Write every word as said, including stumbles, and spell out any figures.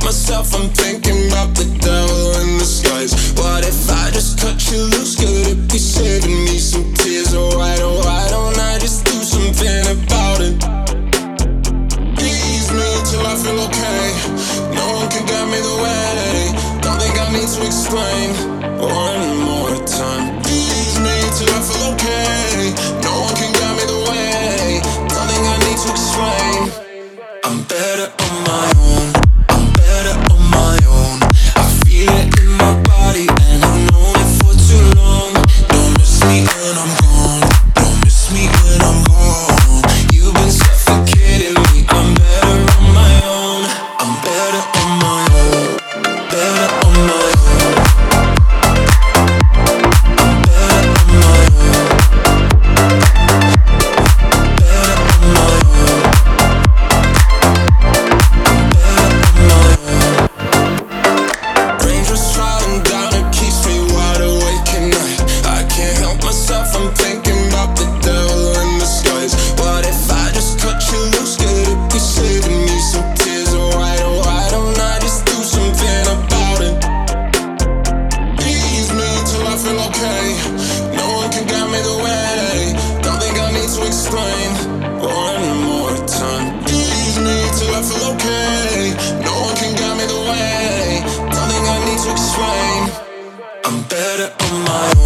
myself, I'm thinking about the devil in disguise. What if I just cut you loose? Could it be saving me some tears? Oh, why, oh, why don't I just do something about it? Ease me till I feel okay. No one can guide me the way. Don't think I need to explain one more time. Ease me till I feel okay. No one can guide me the way. Don't think I need to explain. I'm better on my own. I'm better on my own. I feel it in my body and I've known it for too long. Don't miss me when I'm gone. Don't miss me when I'm gone. You've been suffocating me. I'm better on my own. I'm better on my own. Better on my own. I'm better on my own. Better on my own. Rain just falling down, it keeps me wide awake at night. I can't help myself, I'm thinking about the devil in disguise. What if I just cut you loose? Could it be saving me some tears? Oh, why, oh, why don't I just do something about it? Ease me till I feel okay. No one can guide me the way. Don't think I need to explain one more time. Ease me till I feel okay. No one can guide me the way. Don't think I need to explain. I'm better on my own.